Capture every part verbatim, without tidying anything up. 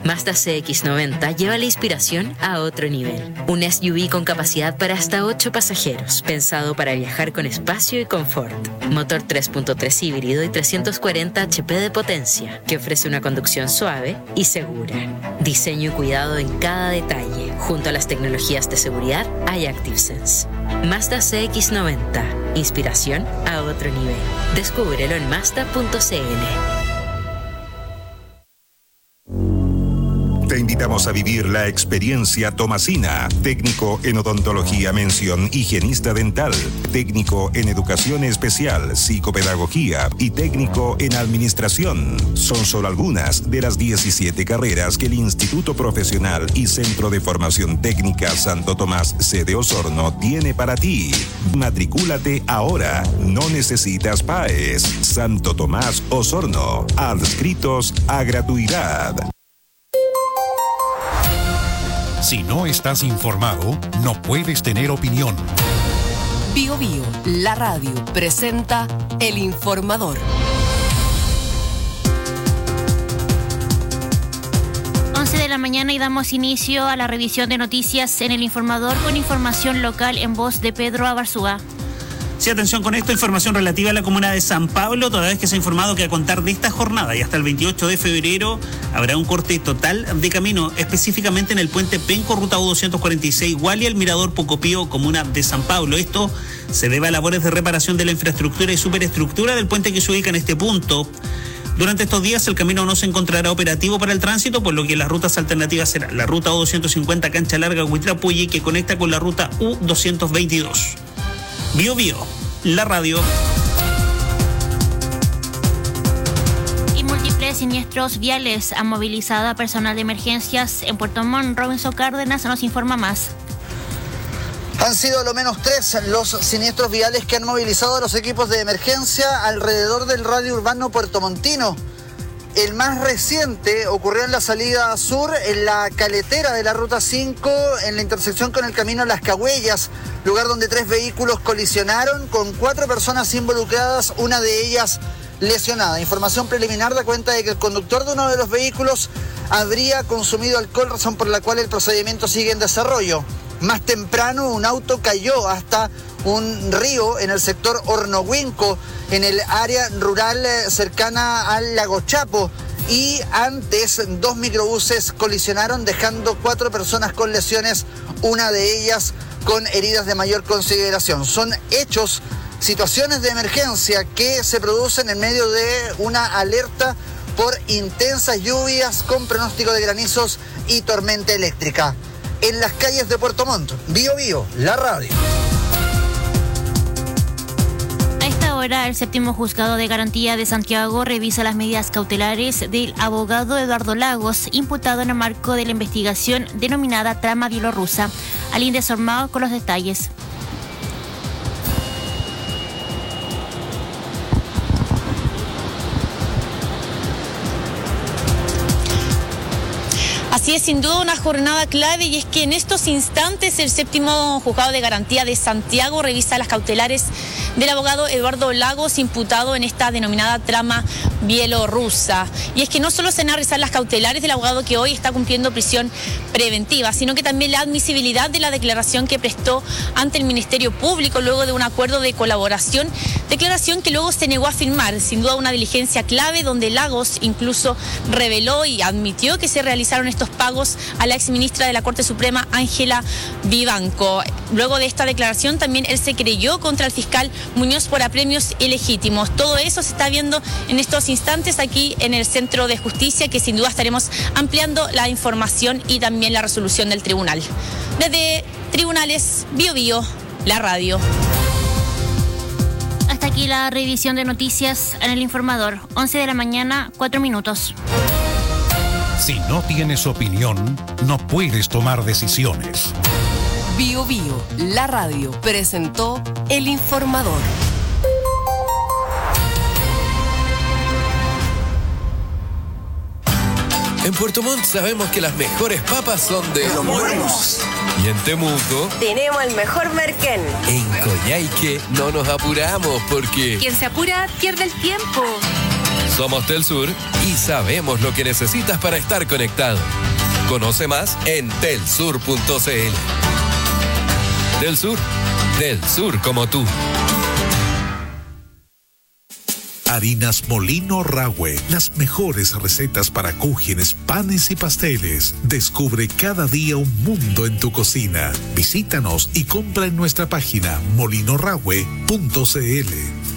Mazda C X noventa lleva la inspiración a otro nivel. Un S U V con capacidad para hasta ocho pasajeros, pensado para viajar con espacio y confort. Motor tres punto tres híbrido y trescientos cuarenta H P de potencia, que ofrece una conducción suave y segura. Diseño y cuidado en cada detalle. Junto a las tecnologías de seguridad hay ActiveSense. Mazda C X noventa. Inspiración a otro nivel. Descúbrelo en Mazda punto c l. Te invitamos a vivir la experiencia Tomasina, técnico en odontología mención higienista dental, técnico en educación especial, psicopedagogía y técnico en administración. Son solo algunas de las diecisiete carreras que el Instituto Profesional y Centro de Formación Técnica Santo Tomás sede Osorno tiene para ti. Matricúlate ahora, no necesitas P A E S. Santo Tomás Osorno, adscritos a gratuidad. Si no estás informado, no puedes tener opinión. Bio Bio, la radio, presenta El Informador. once de la mañana y damos inicio a la revisión de noticias en El Informador con información local en voz de Pedro Abarzúa. Sí, atención con esto, información relativa a la comuna de San Pablo, toda vez que se ha informado que a contar de esta jornada y hasta el veintiocho de febrero habrá un corte total de camino, específicamente en el puente Penco, ruta U doscientos cuarenta y seis, Guali, el Mirador Pocopío, comuna de San Pablo. Esto se debe a labores de reparación de la infraestructura y superestructura del puente que se ubica en este punto. Durante estos días el camino no se encontrará operativo para el tránsito, por lo que las rutas alternativas serán la ruta U doscientos cincuenta Cancha Larga Huitrapuyi, que conecta con la ruta U doscientos veintidós. Bio Bio, la radio. Y múltiples siniestros viales han movilizado a personal de emergencias en Puerto Montt. Robinson Cárdenas nos informa más. Han sido lo menos tres los siniestros viales que han movilizado a los equipos de emergencia alrededor del radio urbano puertomontino. El más reciente ocurrió en la salida sur, en la caletera de la ruta cinco, en la intersección con el camino Las Cagüellas, lugar donde tres vehículos colisionaron con cuatro personas involucradas, una de ellas lesionada. Información preliminar da cuenta de que el conductor de uno de los vehículos habría consumido alcohol, razón por la cual el procedimiento sigue en desarrollo. Más temprano, un auto cayó hasta un río en el sector Hornohuinco, en el área rural cercana al lago Chapo. Y antes, dos microbuses colisionaron, dejando cuatro personas con lesiones, una de ellas con heridas de mayor consideración. Son hechos, situaciones de emergencia que se producen en medio de una alerta por intensas lluvias con pronóstico de granizos y tormenta eléctrica. En las calles de Puerto Montt, Bio Bio, la radio. A esta hora, el séptimo juzgado de garantía de Santiago revisa las medidas cautelares del abogado Eduardo Lagos, imputado en el marco de la investigación denominada Trama Bielorrusa. Aline Sormao con los detalles. Así es, sin duda una jornada clave, y es que en estos instantes el séptimo juzgado de garantía de Santiago revisa las cautelares del abogado Eduardo Lagos, imputado en esta denominada trama bielorrusa. Y es que no solo se van a revisar las cautelares del abogado, que hoy está cumpliendo prisión preventiva, sino que también la admisibilidad de la declaración que prestó ante el Ministerio Público luego de un acuerdo de colaboración, declaración que luego se negó a firmar. Sin duda una diligencia clave, donde Lagos incluso reveló y admitió que se realizaron estos pagos a la exministra de la Corte Suprema, Ángela Vivanco. Luego de esta declaración también él se creyó contra el fiscal Muñoz por apremios ilegítimos. Todo eso se está viendo en estos instantes aquí en el Centro de Justicia, que sin duda estaremos ampliando la información y también la resolución del tribunal. Desde Tribunales, Bio Bio, la radio. Hasta aquí la revisión de noticias en El Informador. once de la mañana, cuatro minutos. Si no tienes opinión, no puedes tomar decisiones. Bio Bio, la radio, presentó El Informador. En Puerto Montt sabemos que las mejores papas son de Los Buenos. Y en Temuco tenemos el mejor merquén. En Coyhaique no nos apuramos porque quien se apura pierde el tiempo. Somos Telsur y sabemos lo que necesitas para estar conectado. Conoce más en telsur punto cl. Telsur, del sur como tú. Harinas Molino Rahue, las mejores recetas para cúgenes, panes y pasteles. Descubre cada día un mundo en tu cocina. Visítanos y compra en nuestra página molino rahue punto cl.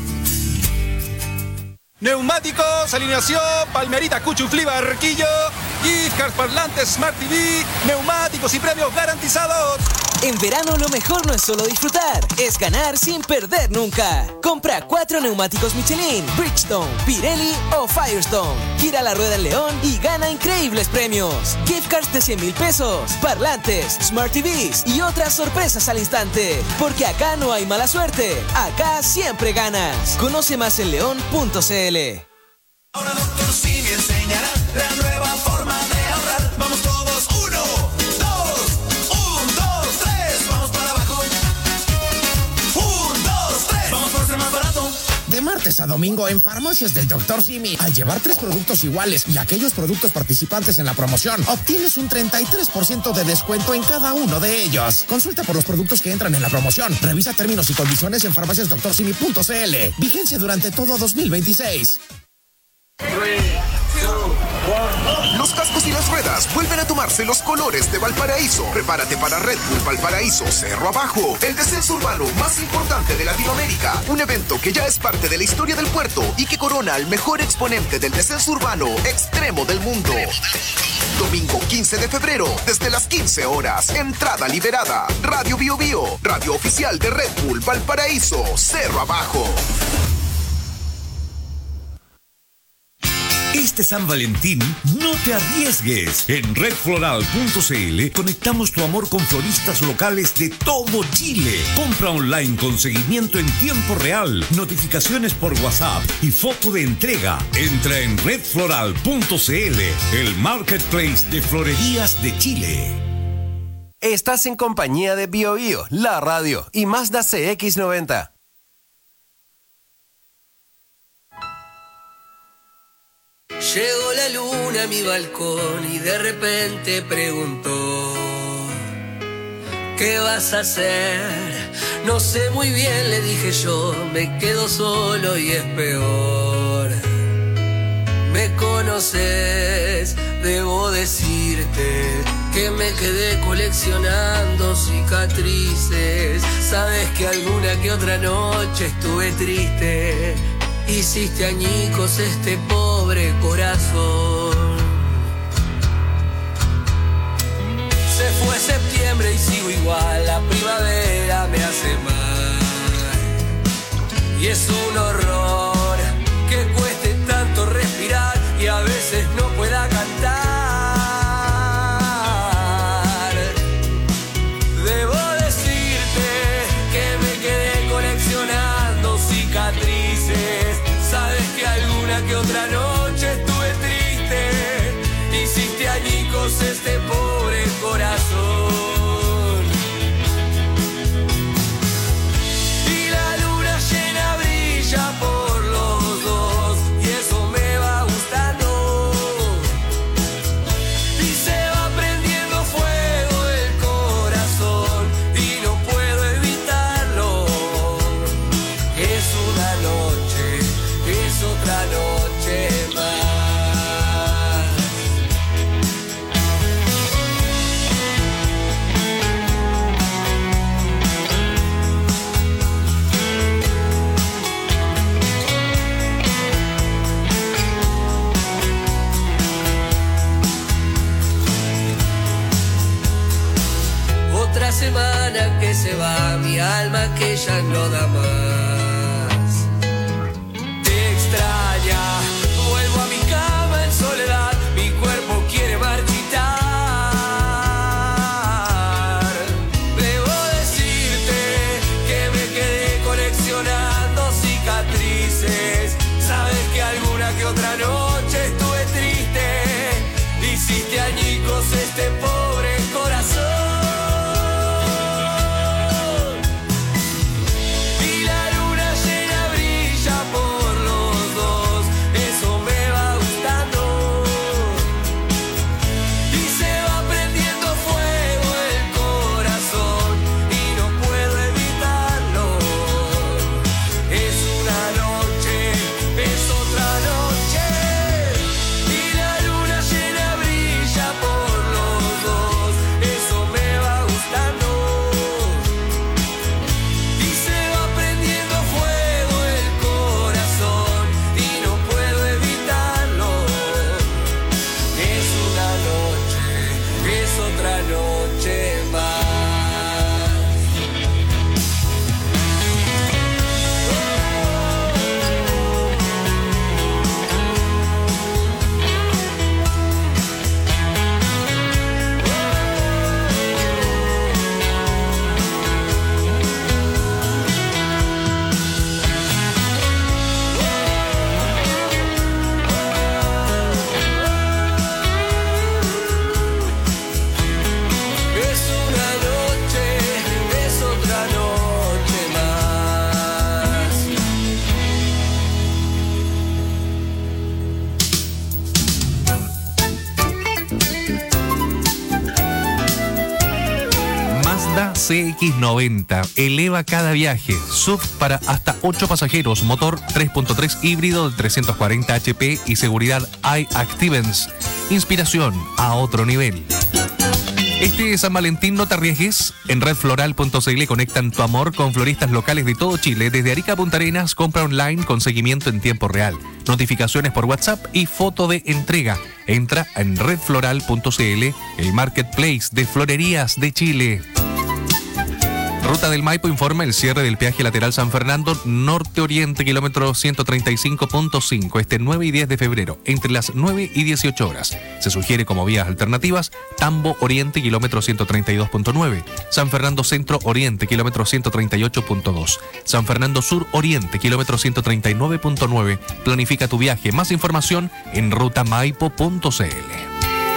Neumáticos, alineación, Palmerita, Cuchuflí, Barquillo, Gift Cards, parlantes, Smart T V, neumáticos y premios garantizados. En verano lo mejor no es solo disfrutar, es ganar sin perder nunca. Compra cuatro neumáticos Michelin, Bridgestone, Pirelli o Firestone. Gira la rueda en León y gana increíbles premios. Gift cards de cien mil pesos, parlantes, Smart T Vs y otras sorpresas al instante. Porque acá no hay mala suerte, acá siempre ganas. Conoce más en león punto cl. Ahora Doctor Simi enseñará la nueva forma de ahorrar. Vamos todos, uno, dos, un, dos, tres, vamos para abajo. Un, dos, tres, vamos por ser más barato. De martes a domingo en Farmacias del Doctor Simi, al llevar tres productos iguales y aquellos productos participantes en la promoción, obtienes un treinta y tres por ciento de descuento en cada uno de ellos. Consulta por los productos que entran en la promoción. Revisa términos y condiciones en farmacias doctor simi punto cl. Vigencia durante todo dos mil veintiséis. Los cascos y las ruedas vuelven a tomarse los colores de Valparaíso. Prepárate para Red Bull Valparaíso Cerro Abajo, el descenso urbano más importante de Latinoamérica. Un evento que ya es parte de la historia del puerto y que corona al mejor exponente del descenso urbano extremo del mundo. Domingo quince de febrero, desde las quince horas. Entrada liberada. Radio Bio Bio, radio oficial de Red Bull Valparaíso Cerro Abajo. Este San Valentín, no te arriesgues. En red floral punto cl conectamos tu amor con floristas locales de todo Chile. Compra online con seguimiento en tiempo real, notificaciones por WhatsApp y foto de entrega. Entra en red floral punto cl, el marketplace de florerías de Chile. Estás en compañía de Bio Bio, la radio y Mazda C X noventa. Llegó la luna a mi balcón y de repente preguntó: ¿qué vas a hacer? No sé muy bien, le dije yo, me quedo solo y es peor. Me conoces, debo decirte que me quedé coleccionando cicatrices. Sabes que alguna que otra noche estuve triste. Hiciste añicos este pobre corazón. Se fue septiembre y sigo igual, la primavera me hace mal. Y es un horror que cueste tanto respirar y a veces no pueda cantar. Debo decirte que me quedé coleccionando cicatrices. Sabes que alguna que otra noche estuve triste. Hiciste añicos este pobre corazón. Y la luna llena brilla por los dos y eso me va gustando. Y se va prendiendo fuego el corazón y no puedo evitarlo. Es una noche, es otra noche más. Otra semana que se va, mi alma que ya no da más. Te extraña, vuelvo a mi cama en soledad, mi cuerpo quiere marchitar. Debo decirte que me quedé coleccionando cicatrices. Sabes que alguna que otra noche estuve triste. Hiciste añicos este pobre corazón. Y la luna llena brilla por los dos, eso me C X noventa. Eleva cada viaje. S U V para hasta ocho pasajeros. Motor tres punto tres híbrido de trescientos cuarenta H P y seguridad iActivens. Inspiración a otro nivel. Este San Valentín no te arriesgues. En red floral punto c l conectan tu amor con floristas locales de todo Chile. Desde Arica a Punta Arenas, compra online con seguimiento en tiempo real. Notificaciones por WhatsApp y foto de entrega. Entra en red floral punto c l, el marketplace de florerías de Chile. Ruta del Maipo informa el cierre del peaje lateral San Fernando Norte-Oriente, kilómetro ciento treinta y cinco punto cinco, este nueve y diez de febrero, entre las nueve y dieciocho horas. Se sugiere como vías alternativas Tambo Oriente, kilómetro ciento treinta y dos punto nueve, San Fernando Centro Oriente, kilómetro ciento treinta y ocho punto dos, San Fernando Sur Oriente, kilómetro ciento treinta y nueve punto nueve. Planifica tu viaje. Más información en ruta maipo punto c l.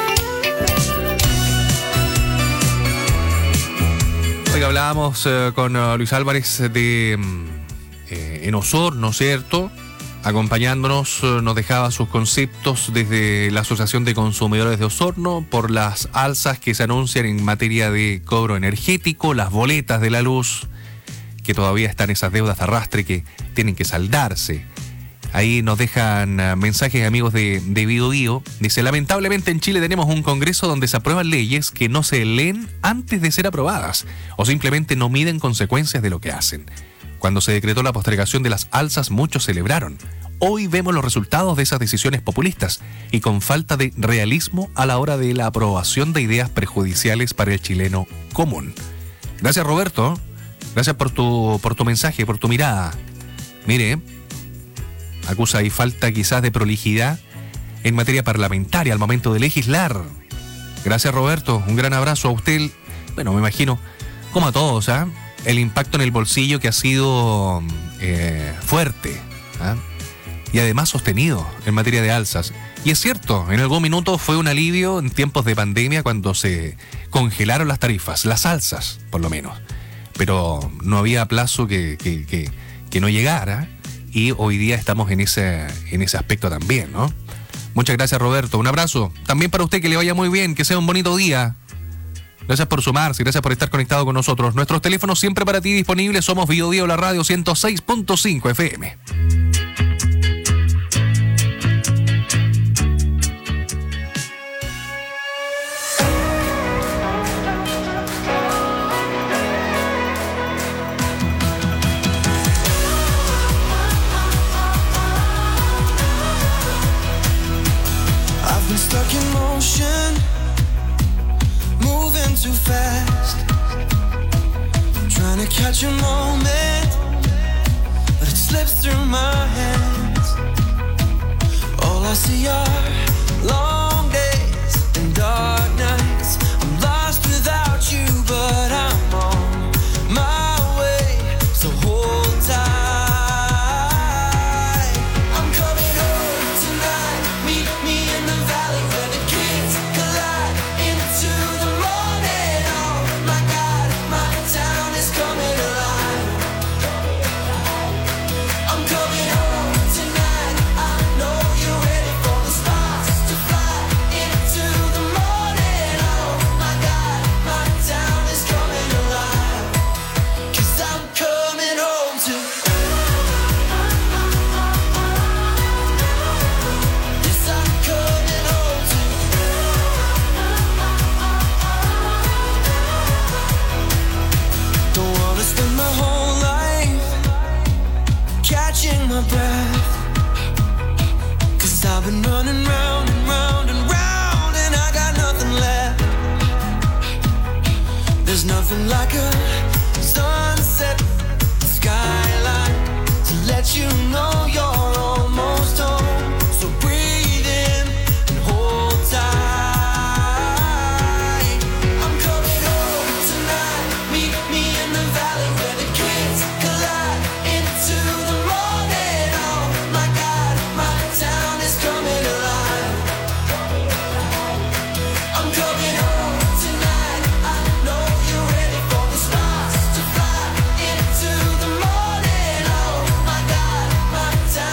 Hoy hablábamos eh, con uh, Luis Álvarez de eh, en Osorno, ¿cierto? Acompañándonos, eh, nos dejaba sus conceptos desde la Asociación de Consumidores de Osorno por las alzas que se anuncian en materia de cobro energético, las boletas de la luz, que todavía están esas deudas de arrastre que tienen que saldarse. Ahí nos dejan uh, mensajes amigos de, de Bio Bio. Dice, lamentablemente en Chile tenemos un congreso donde se aprueban leyes que no se leen antes de ser aprobadas o simplemente no miden consecuencias de lo que hacen. Cuando se decretó la postergación de las alzas, muchos celebraron. Hoy vemos los resultados de esas decisiones populistas y con falta de realismo a la hora de la aprobación de ideas perjudiciales para el chileno común. Gracias, Roberto. Gracias por tu, por tu mensaje, por tu mirada. Mire, acusa y falta quizás de prolijidad en materia parlamentaria al momento de legislar. Gracias, Roberto. Un gran abrazo a usted. Bueno, me imagino, como a todos, ¿ah? El impacto en el bolsillo que ha sido eh, fuerte, ¿ah? Y además sostenido en materia de alzas. Y es cierto, en algún minuto fue un alivio en tiempos de pandemia cuando se congelaron las tarifas, las alzas, por lo menos. Pero no había plazo que, que, que, que no llegara. Y hoy día estamos en ese, en ese aspecto también, ¿no? Muchas gracias, Roberto. Un abrazo. También para usted, que le vaya muy bien, que sea un bonito día. Gracias por sumarse, gracias por estar conectado con nosotros. Nuestros teléfonos siempre para ti disponibles. Somos Bio Bio, la radio ciento seis punto cinco F M. Stuck in motion, moving too fast, trying to catch a moment, but it slips through my hands. All I see are long days and dark nights. I'm lost without you, but I'm on my way, so hold tight. My breath, 'cause I've been running round and round and round, and I got nothing left. There's nothing like a sunset skyline to let you know you're almost home. So breathe in and hold tight. I'm coming home tonight. Meet me in the valley where the kids collide into the morning. Oh my God, my town is coming alive. I'm coming home tonight. I know you're ready for the stars to fly into the morning. Oh my God, my town.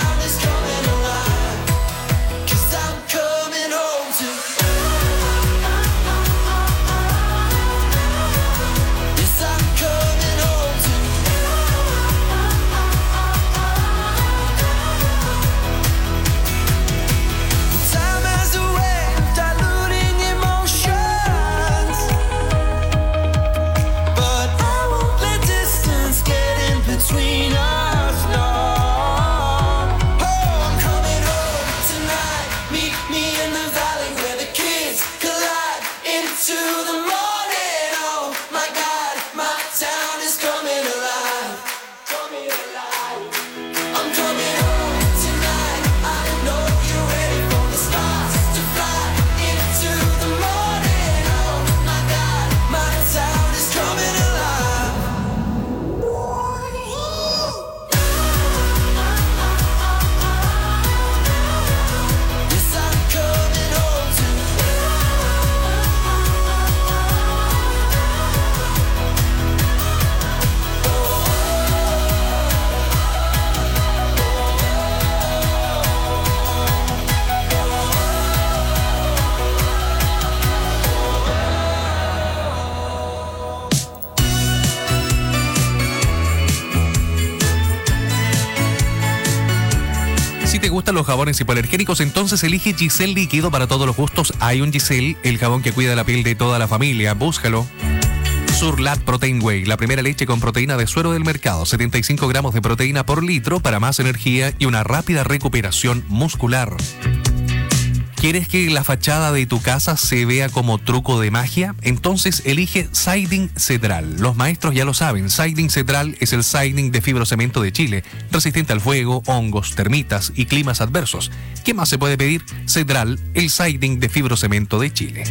gustan los jabones hipoalergénicos, entonces elige Giselle Líquido para todos los gustos. Hay un Giselle, el jabón que cuida la piel de toda la familia. Búscalo. Surlat Protein Whey, la primera leche con proteína de suero del mercado. setenta y cinco gramos de proteína por litro para más energía y una rápida recuperación muscular. ¿Quieres que la fachada de tu casa se vea como truco de magia? Entonces elige Siding Cedral. Los maestros ya lo saben, Siding Cedral es el siding de fibrocemento de Chile, resistente al fuego, hongos, termitas y climas adversos. ¿Qué más se puede pedir? Cedral, el siding de fibrocemento de Chile.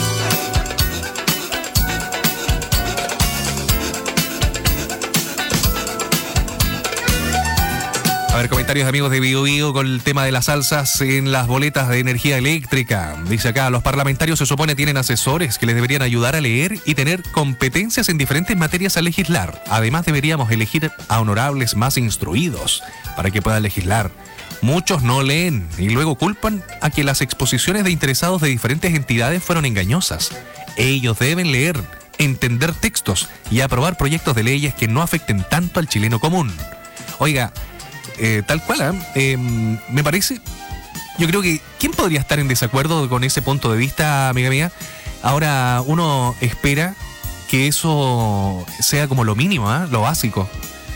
A ver, comentarios de amigos de Bio Bio con el tema de las alzas en las boletas de energía eléctrica. Dice acá, los parlamentarios se supone tienen asesores que les deberían ayudar a leer y tener competencias en diferentes materias a legislar. Además, deberíamos elegir a honorables más instruidos para que puedan legislar. Muchos no leen y luego culpan a que las exposiciones de interesados de diferentes entidades fueron engañosas. Ellos deben leer, entender textos y aprobar proyectos de leyes que no afecten tanto al chileno común. Oiga, Eh, tal cual, ¿eh? Eh, me parece, yo creo que ¿quién podría estar en desacuerdo con ese punto de vista, amiga mía? Ahora uno espera que eso sea como lo mínimo, ¿eh? Lo básico,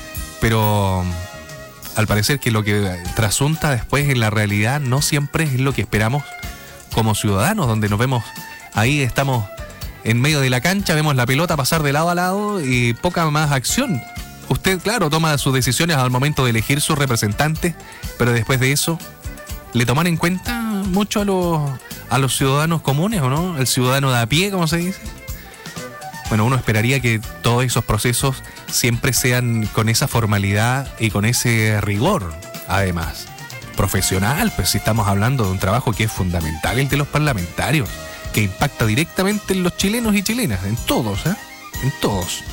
pero al parecer que lo que trasunta después en la realidad no siempre es lo que esperamos como ciudadanos, donde nos vemos, ahí estamos en medio de la cancha, vemos la pelota pasar de lado a lado y poca más acción. Usted, claro, toma sus decisiones al momento de elegir sus representantes, pero después de eso, ¿le toman en cuenta mucho a los, a los ciudadanos comunes o no? El ciudadano de a pie, como se dice. Bueno, uno esperaría que todos esos procesos siempre sean con esa formalidad y con ese rigor, además. Profesional, pues si estamos hablando de un trabajo que es fundamental, el de los parlamentarios, que impacta directamente en los chilenos y chilenas, en todos, ¿eh? En todos.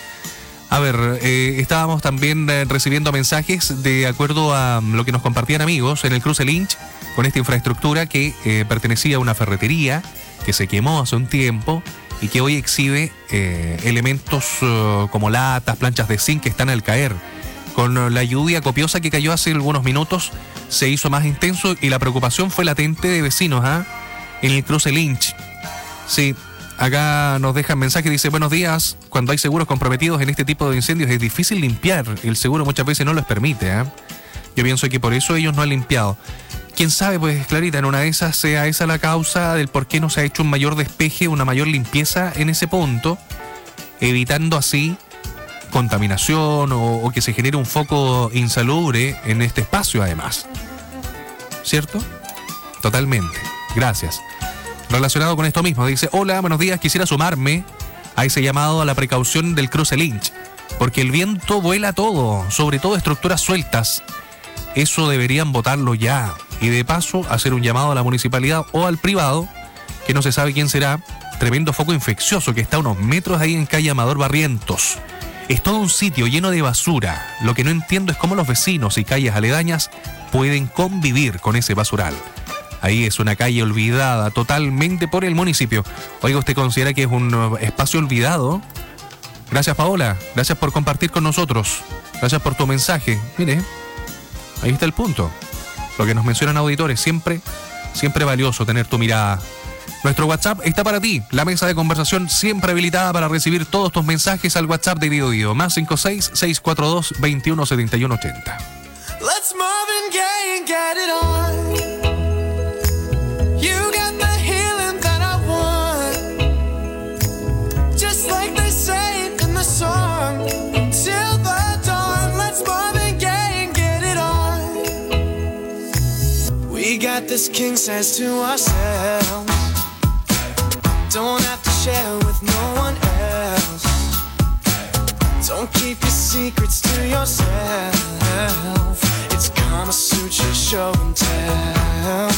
A ver, eh, estábamos también eh, recibiendo mensajes de acuerdo a um, lo que nos compartían amigos en el cruce Lynch con esta infraestructura que eh, pertenecía a una ferretería que se quemó hace un tiempo y que hoy exhibe eh, elementos uh, como latas, planchas de zinc que están al caer. Con uh, la lluvia copiosa que cayó hace algunos minutos se hizo más intenso y la preocupación fue latente de vecinos, ¿ah? ¿eh? En el cruce Lynch. Sí. Acá nos dejan mensaje, dice, buenos días, cuando hay seguros comprometidos en este tipo de incendios es difícil limpiar, el seguro muchas veces no los permite, ¿eh? Yo pienso que por eso ellos no han limpiado. Quién sabe, pues Clarita, en una de esas sea esa la causa del por qué no se ha hecho un mayor despeje, una mayor limpieza en ese punto, evitando así contaminación o, o que se genere un foco insalubre en este espacio además. ¿Cierto? Totalmente. Gracias. Relacionado con esto mismo, dice, hola, buenos días, quisiera sumarme a ese llamado a la precaución del cruce Lynch, porque el viento vuela todo, sobre todo estructuras sueltas. Eso deberían botarlo ya. Y de paso, hacer un llamado a la municipalidad o al privado, que no se sabe quién será, tremendo foco infeccioso que está a unos metros ahí en calle Amador Barrientos. Es todo un sitio lleno de basura. Lo que no entiendo es cómo los vecinos y calles aledañas pueden convivir con ese basural. Ahí es una calle olvidada totalmente por el municipio. Oiga, ¿usted considera que es un espacio olvidado? Gracias, Paola. Gracias por compartir con nosotros. Gracias por tu mensaje. Mire, ahí está el punto. Lo que nos mencionan auditores, siempre, siempre valioso tener tu mirada. Nuestro WhatsApp está para ti. La mesa de conversación siempre habilitada para recibir todos tus mensajes al WhatsApp de Bio Bio. Más cinco seis, seis cuatro dos, veintiuno setenta y uno ochenta. Let's Marvin Gaye and get it on. You got the healing that I want, just like they say in the song. Till the dawn, let's Marvin Gaye and get it on. We got this king size to ourselves, don't have to share with no one else. Don't keep your secrets to yourself. It's Kama Sutra show and tell.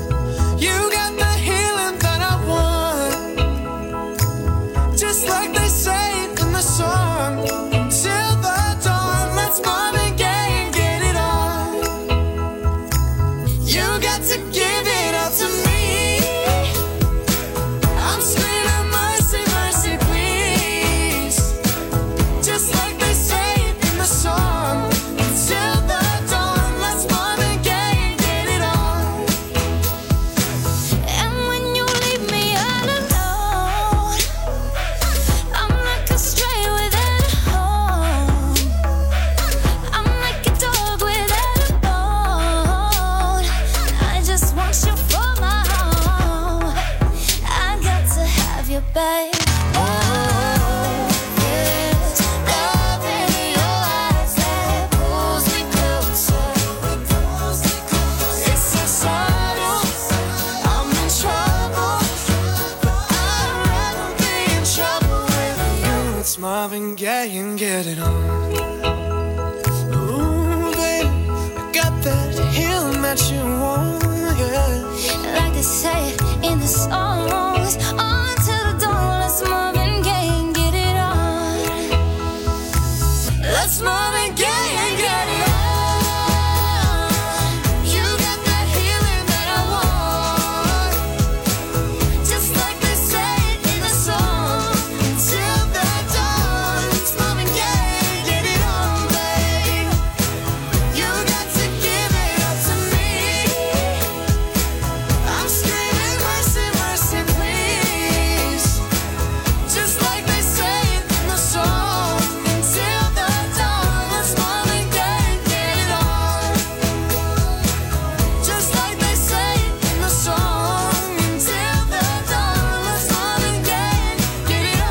Just like they get it on. Ooh, babe, I got that healing that you want, yeah. Like they say in the songs, on to the dawn, let's Marvin Gaye and get it on. Let's Marvin Gaye and get it on. You got that healing that I want. Just like they say in the song, till the dawn, let's Marvin Gaye, get it on, babe. You got to give it up to me. I'm screaming mercy, mercy, please. Just like they say in the song, until the dawn, let's Marvin Gaye, get it on. Just like they say in the song, until the dawn, let's Marvin Gaye, get it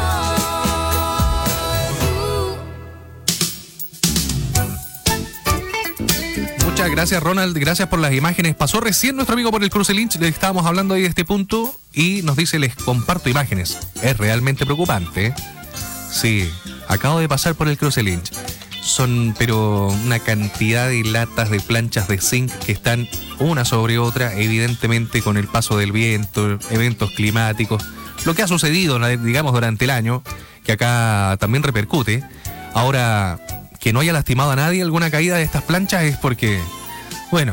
on. Muchas gracias, Ronald. Gracias por las imágenes. Pasó recién nuestro amigo por el Cruce Lynch. Le estábamos hablando ahí de este punto y nos dice: les comparto imágenes. Es realmente preocupante, ¿eh? Sí, acabo de pasar por el Cruce Lynch. Son, pero una cantidad de latas de planchas de zinc que están una sobre otra, evidentemente con el paso del viento, eventos climáticos, lo que ha sucedido, digamos, durante el año, que acá también repercute. Ahora, que no haya lastimado a nadie alguna caída de estas planchas es porque, bueno,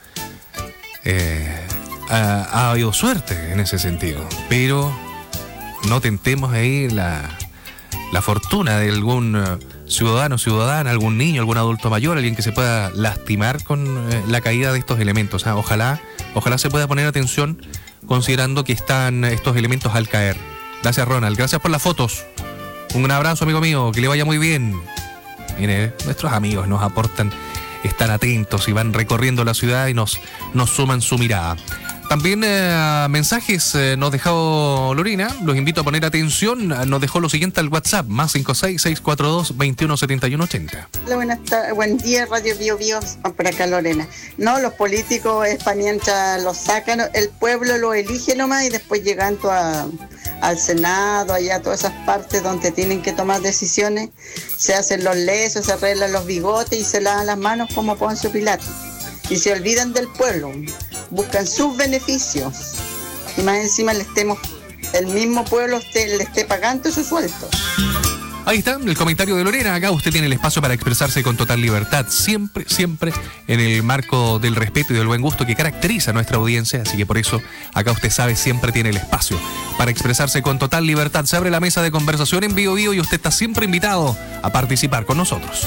eh, ha, ha habido suerte en ese sentido, pero no tentemos ahí la, la fortuna de algún eh, ciudadano, ciudadana, algún niño, algún adulto mayor, alguien que se pueda lastimar con eh, la caída de estos elementos. ¿Ah? Ojalá, ojalá se pueda poner atención considerando que están estos elementos al caer. Gracias, Ronald. Gracias por las fotos. Un abrazo, amigo mío. Que le vaya muy bien. Mire, nuestros amigos nos aportan, están atentos y van recorriendo la ciudad y nos, nos suman su mirada. También eh, mensajes eh, nos dejó Lorena, los invito a poner atención, nos dejó lo siguiente al WhatsApp, más cinco seis, seis cuatro dos, veintiuno setenta y uno ochenta. Hola, buenas tardes, buen día, Radio Bio Bio, por acá Lorena. No, los políticos es para mientras los sacan, el pueblo lo elige nomás y después llegando a, al Senado, allá a todas esas partes donde tienen que tomar decisiones, se hacen los lesos, se arreglan los bigotes y se lavan las manos como Poncio Pilato. Y se olvidan del pueblo, buscan sus beneficios y más encima le estemos, el mismo pueblo esté, le esté pagando su sueldo. Ahí está el comentario de Lorena. Acá usted tiene el espacio para expresarse con total libertad, siempre, siempre en el marco del respeto y del buen gusto que caracteriza a nuestra audiencia, así que por eso acá usted sabe, siempre tiene el espacio para expresarse con total libertad. Se abre la mesa de conversación en Bio Bio y usted está siempre invitado a participar con nosotros.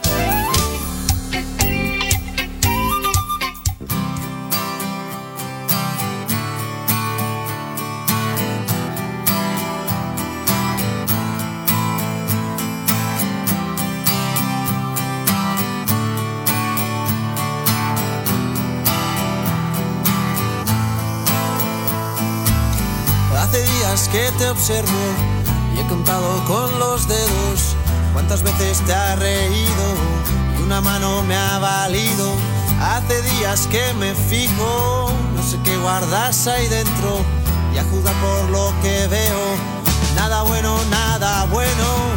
Que te observo y he contado con los dedos cuántas veces te has reído y una mano me ha valido. Hace días que me fijo, no sé qué guardas ahí dentro y a juzgar por lo que veo, nada bueno, nada bueno.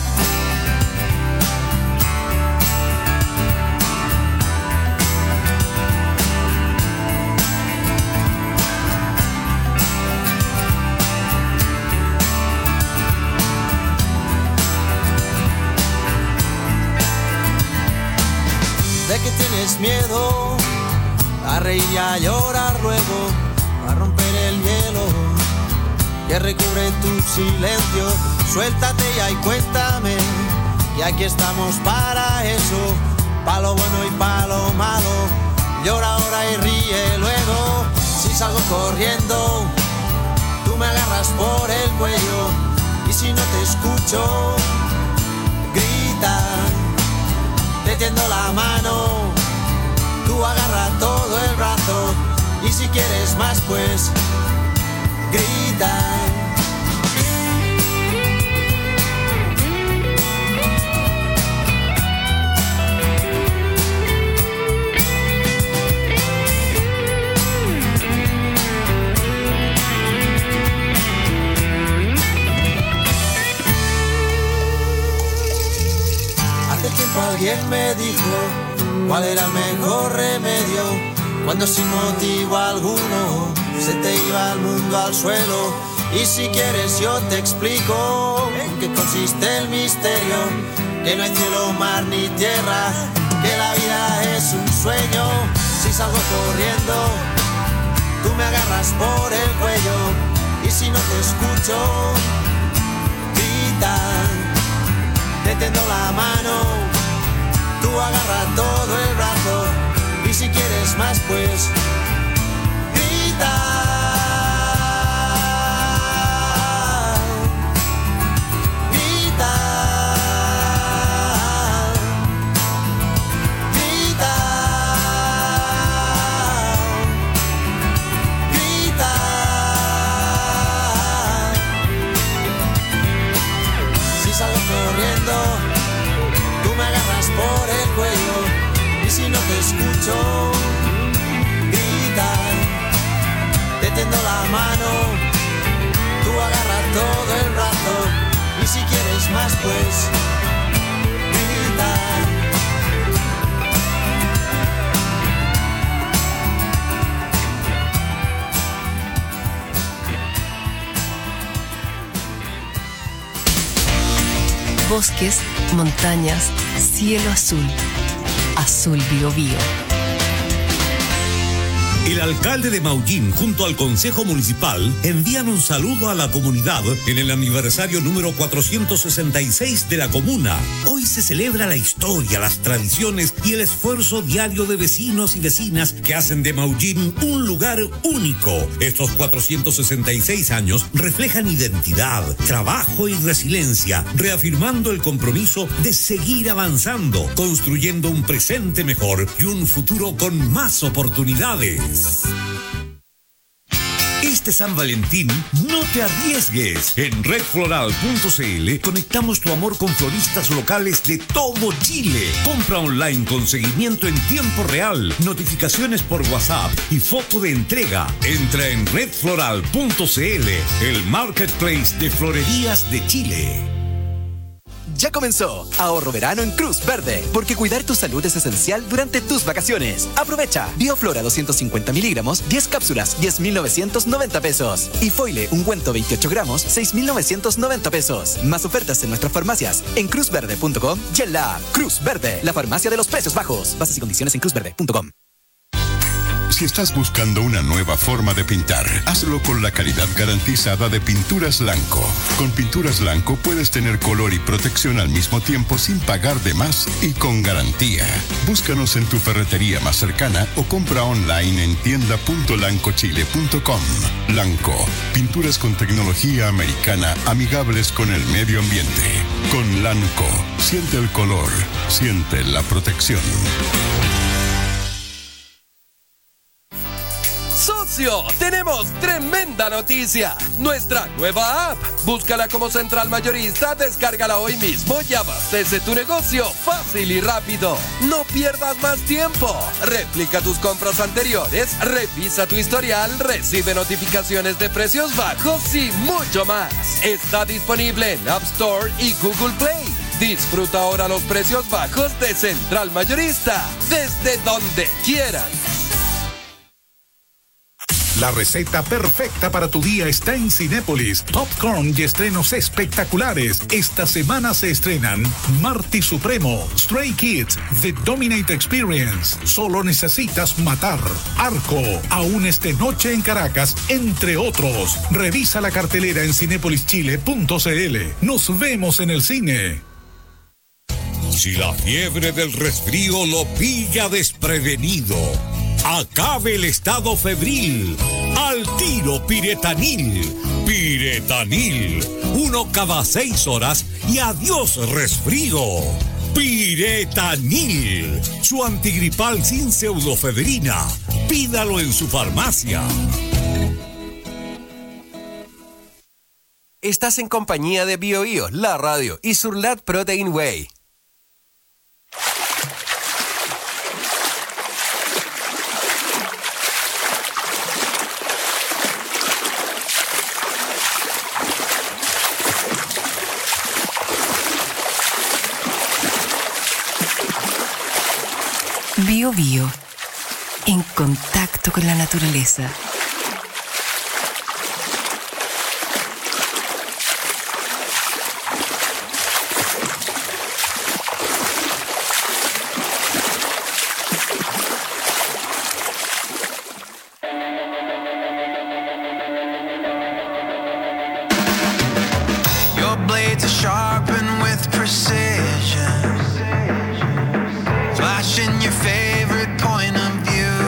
Que tienes miedo a reír y a llorar luego, a romper el hielo que recubre tu silencio. Suéltate ya y cuéntame, y aquí estamos para eso, pa' lo bueno y pa' lo malo. Llora ahora y ríe luego. Si salgo corriendo, tú me agarras por el cuello, y si no te escucho, grita. Te tiendo la mano, tú agarra todo el brazo y si quieres más pues grita. tiempo alguien me dijo cuál era el mejor remedio cuando sin motivo alguno se te iba el mundo al suelo. Y si quieres yo te explico en qué consiste el misterio, que no hay cielo, mar ni tierra, que la vida es un sueño. Si salgo corriendo, tú me agarras por el cuello, y si no te escucho, grita, te tendo la mano, tú agarra todo el brazo, y si quieres más pues grita. Tú me agarras por el cuello, y si no te escucho, grita, te tendo la mano, tú agarras todo el brazo, y si quieres más pues grita. Bosques, montañas, cielo azul. Azul Biobío. El alcalde de Maullín junto al Consejo Municipal envían un saludo a la comunidad en el aniversario número cuatrocientos sesenta y seis de la comuna. Hoy se celebra la historia, las tradiciones y el esfuerzo diario de vecinos y vecinas que hacen de Maullín un lugar único. Estos cuatrocientos sesenta y seis años reflejan identidad, trabajo y resiliencia, reafirmando el compromiso de seguir avanzando, construyendo un presente mejor y un futuro con más oportunidades. Este San Valentín, no te arriesgues. En red floral punto c l conectamos tu amor con floristas locales de todo Chile. Compra online con seguimiento en tiempo real, notificaciones por WhatsApp y foto de entrega. Entra en red floral punto c l, el marketplace de florerías de Chile. Ya comenzó Ahorro Verano en Cruz Verde, porque cuidar tu salud es esencial durante tus vacaciones. Aprovecha Bioflora doscientos cincuenta miligramos, diez cápsulas, diez mil novecientos noventa pesos. Y Foile ungüento veintiocho gramos, seis mil novecientos noventa pesos. Más ofertas en nuestras farmacias en cruz verde punto com y en la app Cruz Verde, la farmacia de los precios bajos. Bases y condiciones en cruz verde punto com. Si estás buscando una nueva forma de pintar, hazlo con la calidad garantizada de Pinturas Blanco. Con Pinturas Blanco puedes tener color y protección al mismo tiempo sin pagar de más y con garantía. Búscanos en tu ferretería más cercana o compra online en tienda punto lancochile punto com. Blanco, pinturas con tecnología americana amigables con el medio ambiente. Con Blanco, siente el color, siente la protección. ¡Socio! ¡Tenemos tremenda noticia! Nuestra nueva app. Búscala como Central Mayorista, descárgala hoy mismo y abastece tu negocio fácil y rápido. No pierdas más tiempo. Replica tus compras anteriores, revisa tu historial, recibe notificaciones de precios bajos y mucho más. Está disponible en App Store y Google Play. Disfruta ahora los precios bajos de Central Mayorista, desde donde quieras. La receta perfecta para tu día está en Cinépolis. Popcorn y estrenos espectaculares. Esta semana se estrenan Marty Supremo, Stray Kids, The Dominate Experience, Solo Necesitas Matar, Arco, Aún esta noche en Caracas, entre otros. Revisa la cartelera en cinépolis chile punto c l. Nos vemos en el cine. Si la fiebre del resfrío lo pilla desprevenido, acabe el estado febril. Al tiro Piretanil. Piretanil. Uno cada seis horas y adiós resfrío. Piretanil. Su antigripal sin pseudofebrina. Pídalo en su farmacia. Estás en compañía de BioBio, la radio y Surlat Protein Whey. Bio Bio, en contacto con la naturaleza. Your blades are sharpened with precision, flashing your favorite point of view.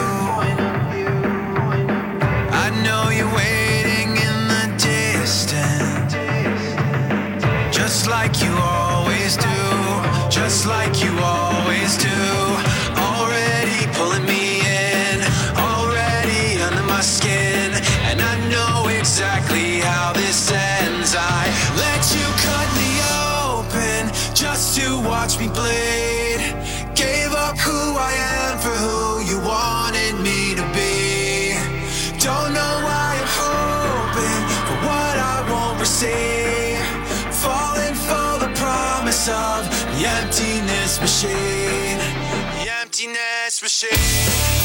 I know you're waiting in the distance, just like you always do, just like you always do. Already pulling me in, already under my skin, and I know exactly how this ends. I let you cut me open just to watch me bleed. Gave up who I am for who you wanted me to be. Don't know why I'm hoping for what I won't receive. Falling for the promise of the emptiness machine. The emptiness machine.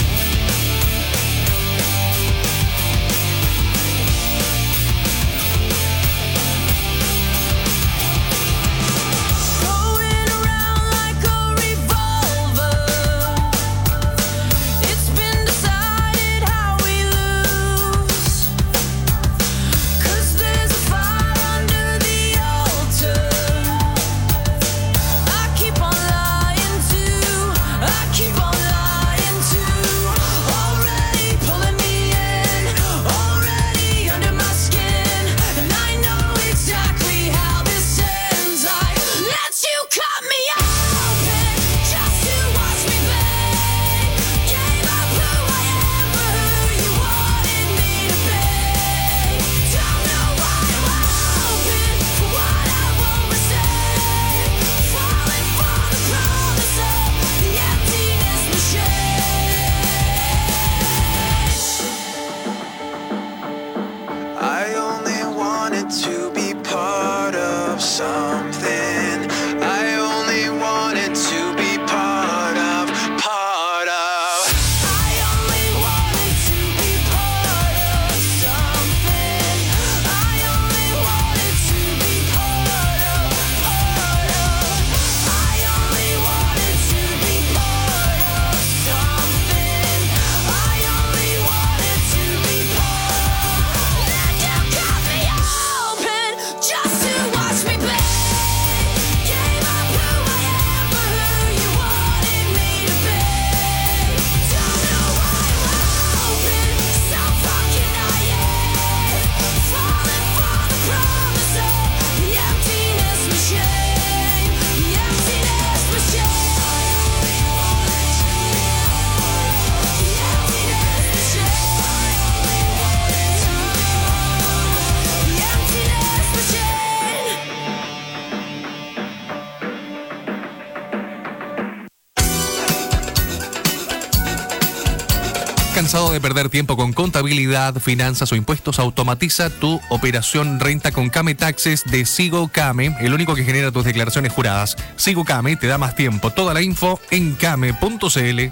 I only wanted to be part of something. I only wanted to be part of, part of. I only wanted to be part of something. I only wanted to be part of, part of. I only wanted to be part of something. I only wanted to be part of. Let you cut me open just to watch me play. Gave up who I am for who you wanted me to be. Don't know why I'm open, so fucking naive. Falling for the promise of the emptiness machine. The emptiness machine. The emptiness machine. The emptiness machine. ¿Cansado de perder tiempo con contabilidad, finanzas o impuestos? Automatiza tu operación renta con Came Taxes de Sigo Came, el único que genera tus declaraciones juradas. Sigo Came te da más tiempo. Toda la info en came punto cl.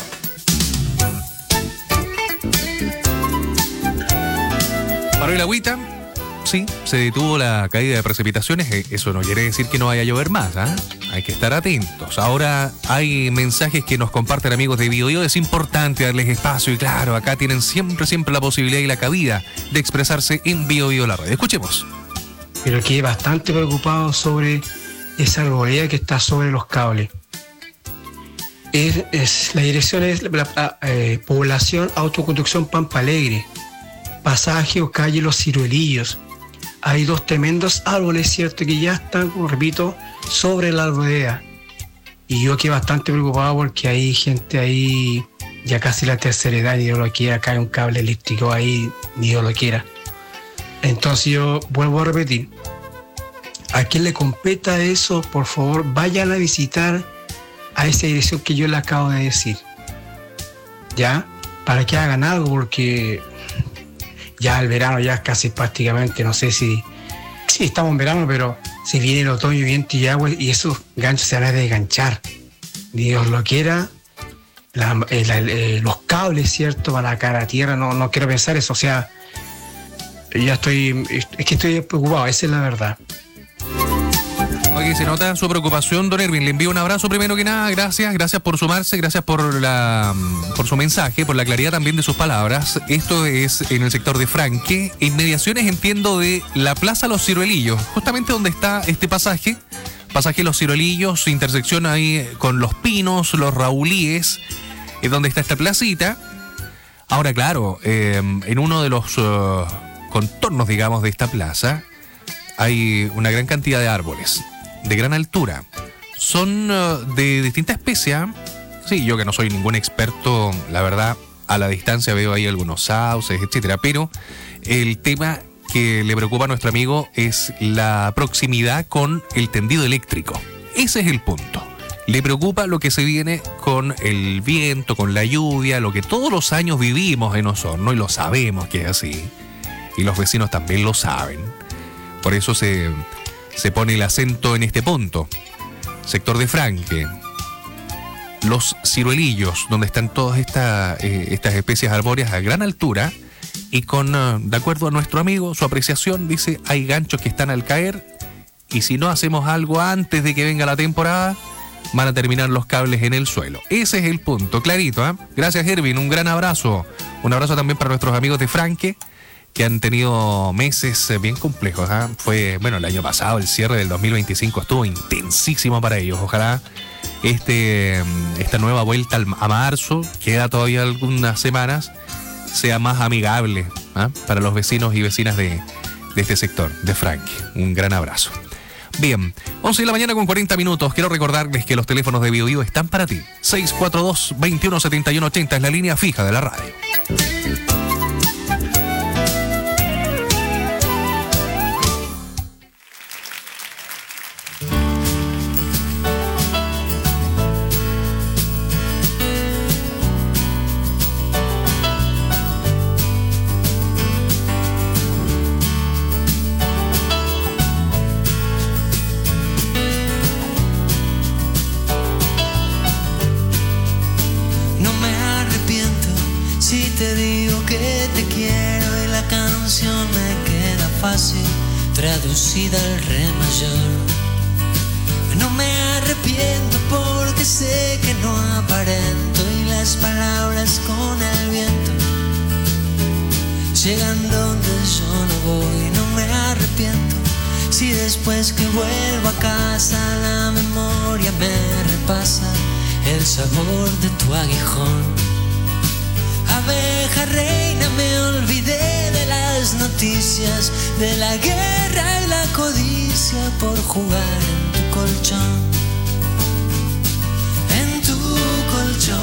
¿Paró el agüita? Sí, se detuvo la caída de precipitaciones. Eh, Eso no quiere decir que no vaya a llover más, ¿ah? Hay que estar atentos. Ahora hay mensajes que nos comparten amigos de Bio Bio. Es importante darles espacio y claro, acá tienen siempre, siempre la posibilidad y la cabida de expresarse en Bio Bio la radio. Escuchemos. Pero quedé bastante preocupado sobre esa arboleda que está sobre los cables. Es, es- la dirección es la, la, eh, Población Autoconstrucción Pampa Alegre, pasaje o calle Los Ciruelillos. Hay dos tremendos árboles, cierto, que ya están, como repito, sobre la arboleda. Y yo quedé bastante preocupado porque hay gente ahí, ya casi la tercera edad, ni Dios lo quiera, cae un cable eléctrico ahí, ni Dios lo quiera. Entonces yo vuelvo a repetir, a quien le competa eso, por favor, vayan a visitar a esa dirección que yo le acabo de decir. ¿Ya? Para que hagan algo, porque ya el verano ya es casi prácticamente, no sé si... Sí, estamos en verano, pero si viene el otoño, viento y agua, y esos ganchos se van a desganchar. Dios lo quiera, la- eh, la- eh, los cables, ¿cierto? Van a caer a tierra, no, no quiero pensar eso, o sea, ya estoy, es que estoy preocupado, esa es la verdad. Oye, se nota su preocupación, don Erwin. Le envío un abrazo primero que nada. Gracias, gracias por sumarse, gracias por la por su mensaje, por la claridad también de sus palabras. Esto es en el sector de Franque, inmediaciones, entiendo, de la Plaza Los Ciruelillos, justamente donde está este pasaje, pasaje Los Ciruelillos, intersección ahí con Los Pinos, Los Raulíes, es donde está esta placita. Ahora, claro, eh, en uno de los uh, contornos, digamos, de esta plaza, hay una gran cantidad de árboles de gran altura. Son uh, de distinta especie. ¿eh? Sí, yo que no soy ningún experto, la verdad, a la distancia veo ahí algunos sauces, etcétera. Pero el tema que le preocupa a nuestro amigo es la proximidad con el tendido eléctrico. Ese es el punto. Le preocupa lo que se viene con el viento, con la lluvia, lo que todos los años vivimos en Osorno y lo sabemos que es así. Y los vecinos también lo saben. Por eso se, se pone el acento en este punto. Sector de Franque, Los Ciruelillos, donde están todas esta, eh, estas especies arbóreas a gran altura. Y con, uh, de acuerdo a nuestro amigo, su apreciación, dice, hay ganchos que están al caer. Y si no hacemos algo antes de que venga la temporada, van a terminar los cables en el suelo. Ese es el punto, clarito. ¿eh? Gracias, Erwin. Un gran abrazo. Un abrazo también para nuestros amigos de Franque, que han tenido meses bien complejos. ¿eh? Fue, bueno, el año pasado, el cierre del dos mil veinticinco estuvo intensísimo para ellos. Ojalá este, esta nueva vuelta al- a marzo, queda todavía algunas semanas, sea más amigable ¿eh? para los vecinos y vecinas de, de este sector, de Franque. Un gran abrazo. Bien, once de la mañana con cuarenta minutos. Quiero recordarles que los teléfonos de Bio Bio están para ti. seis cuatro dos, veintiuno setenta y uno ochenta es la línea fija de la radio. No me arrepiento si te digo que te quiero y la canción me queda fácil traducida al re mayor. No me arrepiento porque sé que no aparento y las palabras con el viento llegan donde yo no voy. No me arrepiento si después que vuelvo a casa la memoria me repasa el sabor de tu aguijón. Abeja reina, me olvidé de las noticias, de la guerra y la codicia por jugar en tu colchón. En tu colchón.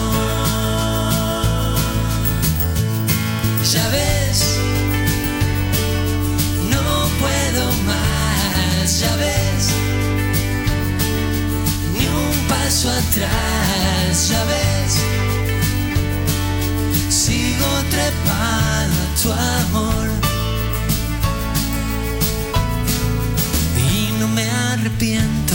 Ya ves, no puedo más, ya ves. Ni un paso atrás, ya ves. Sigo trepado a tu amor y no me arrepiento.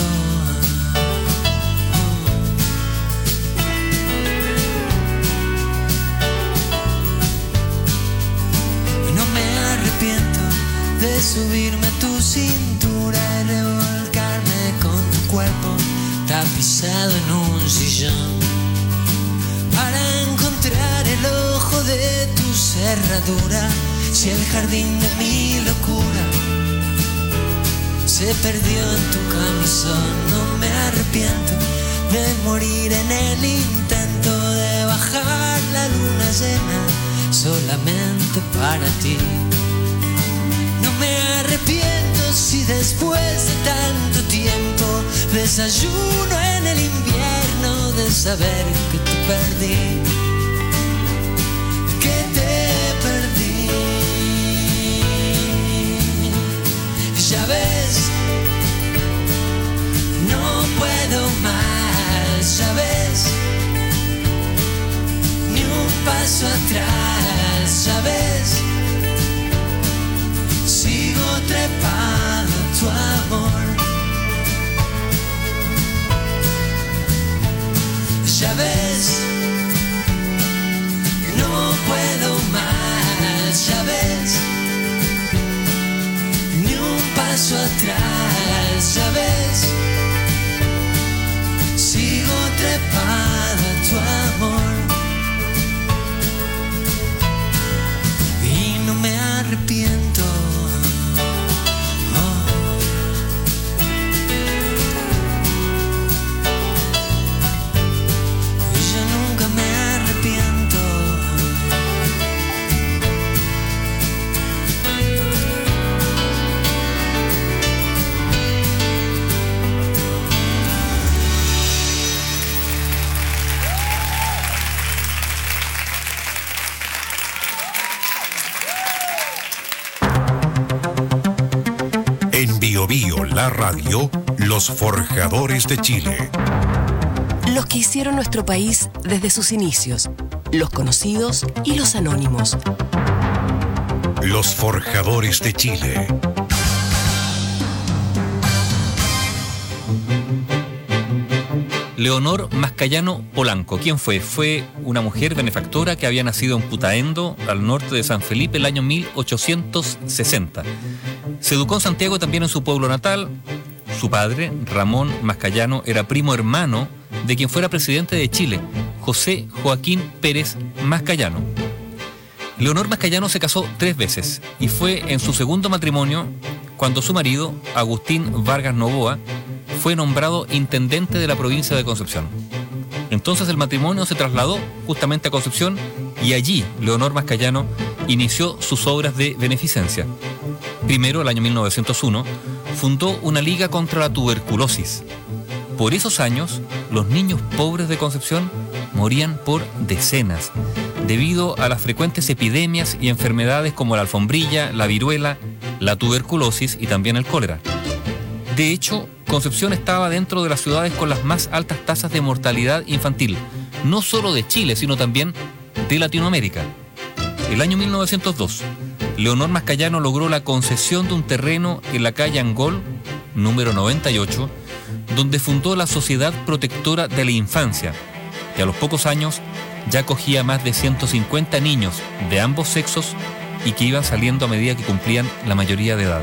No me arrepiento de subirme a tu cintura y revolcarme con tu cuerpo tapizado en un sillón para encontrar el ojo de tu cerradura. Si el jardín de mi locura se perdió en tu camisón, no me arrepiento de morir en el intento de bajar la luna llena solamente para ti. No me arrepiento si después de tanto tiempo desayuno en el invierno de saber que te perdí, que te perdí. Ya ves, no puedo más, ya ves, ni un paso atrás, ya ves. Sigo trepado a tu amor. Ya ves, la radio, los forjadores de Chile. Los que hicieron nuestro país desde sus inicios, los conocidos y los anónimos. Los forjadores de Chile. Leonor Mascayano Polanco. ¿Quién fue? Fue una mujer benefactora que había nacido en Putaendo, al norte de San Felipe, el año mil ochocientos sesenta. Se educó en Santiago, también en su pueblo natal. Su padre, Ramón Mascayano, era primo hermano de quien fuera presidente de Chile, José Joaquín Pérez Mascayano. Leonor Mascayano se casó tres veces y fue en su segundo matrimonio cuando su marido, Agustín Vargas Novoa, fue nombrado intendente de la provincia de Concepción. Entonces el matrimonio se trasladó justamente a Concepción y allí Leonor Mascayano inició sus obras de beneficencia. Primero, el año mil novecientos uno, fundó una liga contra la tuberculosis. Por esos años, los niños pobres de Concepción morían por decenas, debido a las frecuentes epidemias y enfermedades como la alfombrilla, la viruela, la tuberculosis y también el cólera. De hecho, Concepción estaba dentro de las ciudades con las más altas tasas de mortalidad infantil, no solo de Chile, sino también de Latinoamérica. El año mil novecientos dos, Leonor Mascayano logró la concesión de un terreno en la calle Angol, número noventa y ocho, donde fundó la Sociedad Protectora de la Infancia, que a los pocos años ya acogía más de ciento cincuenta niños de ambos sexos y que iban saliendo a medida que cumplían la mayoría de edad.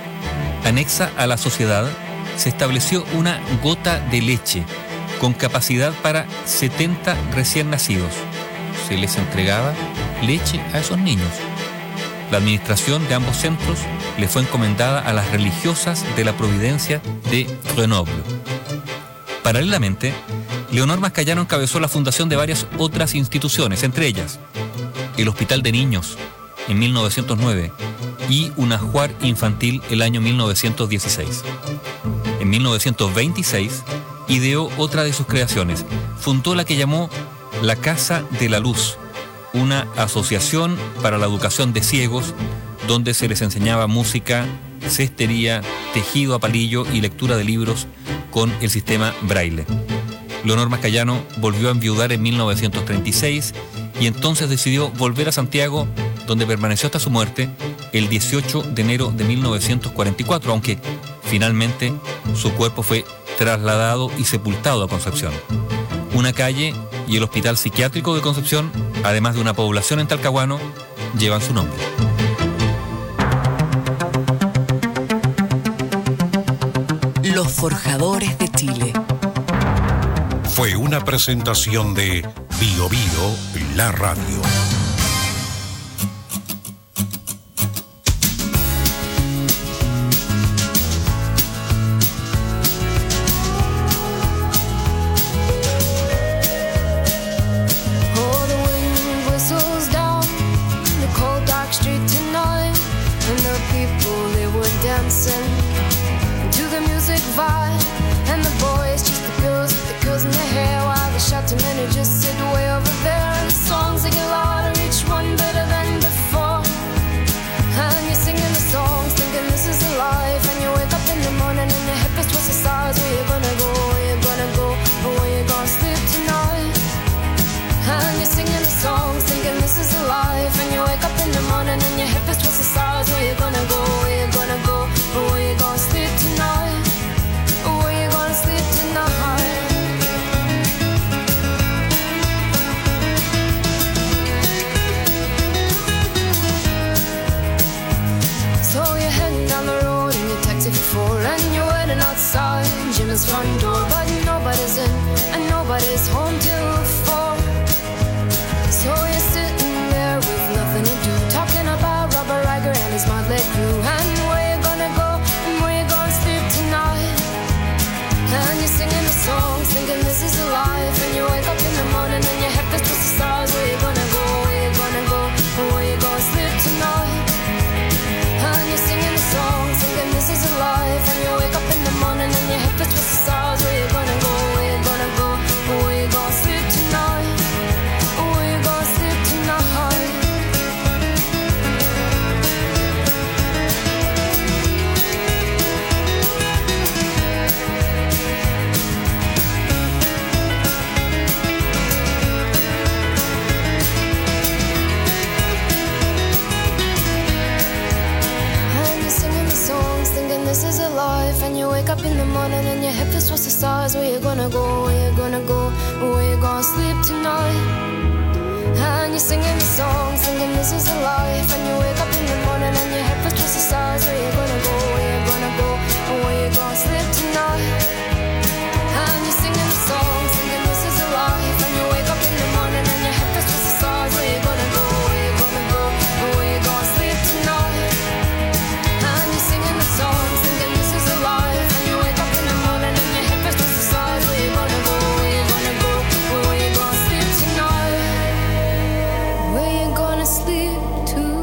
Anexa a la sociedad se estableció una gota de leche con capacidad para setenta recién nacidos. Se les entregaba leche a esos niños. La administración de ambos centros le fue encomendada a las religiosas de la Providencia de Grenoble. Paralelamente, Leonor Mascayano encabezó la fundación de varias otras instituciones, entre ellas el Hospital de Niños en mil novecientos nueve y un ajuar infantil el año mil novecientos dieciséis. En mil novecientos veintiséis ideó otra de sus creaciones. Fundó la que llamó la Casa de la Luz, una asociación para la educación de ciegos donde se les enseñaba música, cestería, tejido a palillo y lectura de libros con el sistema Braille. Leonor Mascayano volvió a enviudar en mil novecientos treinta y seis y entonces decidió volver a Santiago, donde permaneció hasta su muerte el dieciocho de enero de mil novecientos cuarenta y cuatro, aunque finalmente su cuerpo fue trasladado y sepultado a Concepción. Una calle y el Hospital Psiquiátrico de Concepción, además de una población en Talcahuano, llevan su nombre. Los forjadores de Chile. Fue una presentación de Bio Bio, la radio. Too many just sit way over there and the songs they get lost. up in the morning and your head feels towards the stars. Where you gonna go, where you gonna go, where you gonna sleep tonight? And you're singing the song, singing this is a life. And you wake up in the morning and your head feels towards the stars. Where you gonna go, where you gonna go, where you gonna sleep tonight? And you're singing the song, singing this is a life. And you wake up in the morning and your head feels towards the stars. Where you gonna go, where you gonna go, where you gonna sleep tonight? And you're singing the song, singing this is a life. And you wake up in the morning and your head feels towards the stars. Where you gonna go, where you gonna go, where you gonna sleep tonight? Where you gonna sleep tonight?